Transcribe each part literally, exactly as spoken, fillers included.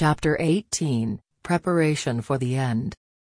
Chapter eighteen, Preparation for the End.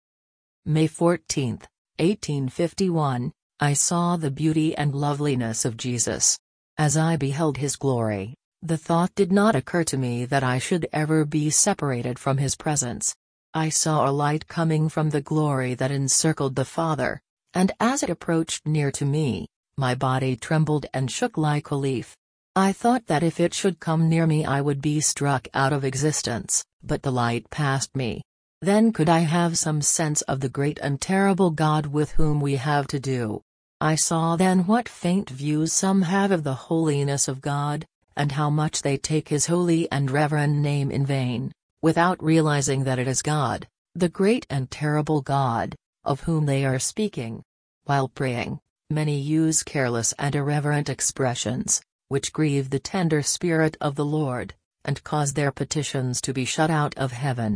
May fourteenth, eighteen fifty-one, I saw the beauty and loveliness of Jesus. As I beheld his glory, the thought did not occur to me that I should ever be separated from his presence. I saw a light coming from the glory that encircled the Father, and as it approached near to me, my body trembled and shook like a leaf. I thought that if it should come near me I would be struck out of existence, but the light passed me. Then could I have some sense of the great and terrible God with whom we have to do. I saw then what faint views some have of the holiness of God, and how much they take his holy and reverend name in vain, without realizing that it is God, the great and terrible God, of whom they are speaking. While praying, many use careless and irreverent expressions, which grieve the tender spirit of the Lord, and cause their petitions to be shut out of heaven.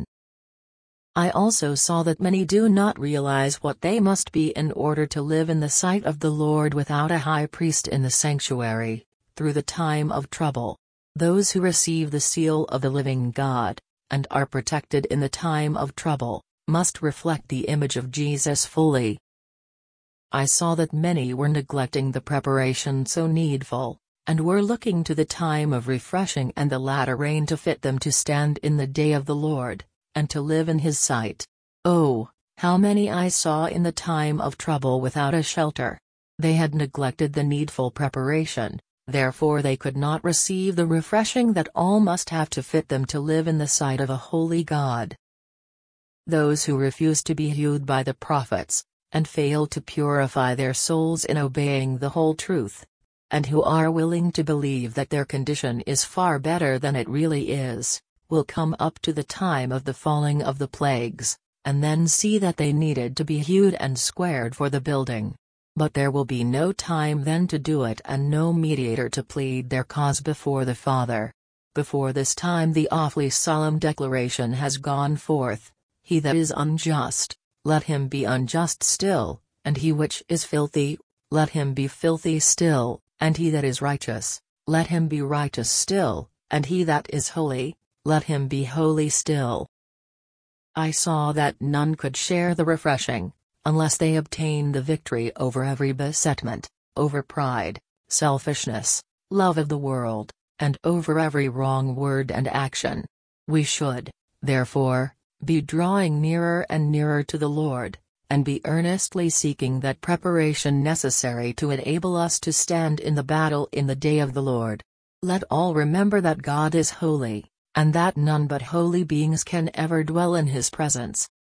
I also saw that many do not realize what they must be in order to live in the sight of the Lord without a high priest in the sanctuary, through the time of trouble. Those who receive the seal of the living God, and are protected in the time of trouble, must reflect the image of Jesus fully. I saw that many were neglecting the preparation so needful, and were looking to the time of refreshing and the latter rain to fit them to stand in the day of the Lord, and to live in his sight. Oh, how many I saw in the time of trouble without a shelter! They had neglected the needful preparation, therefore they could not receive the refreshing that all must have to fit them to live in the sight of a holy God. Those who refuse to be healed by the prophets, and fail to purify their souls in obeying the whole truth, and who are willing to believe that their condition is far better than it really is, will come up to the time of the falling of the plagues, and then see that they needed to be hewed and squared for the building. But there will be no time then to do it and no mediator to plead their cause before the Father. Before this time the awfully solemn declaration has gone forth, "He that is unjust, let him be unjust still, and he which is filthy, let him be filthy still, and he that is righteous, let him be righteous still, and he that is holy, let him be holy still." I saw that none could share the refreshing, unless they obtain the victory over every besetment, over pride, selfishness, love of the world, and over every wrong word and action. We should, therefore, be drawing nearer and nearer to the Lord, and be earnestly seeking that preparation necessary to enable us to stand in the battle in the day of the Lord. Let all remember that God is holy, and that none but holy beings can ever dwell in his presence.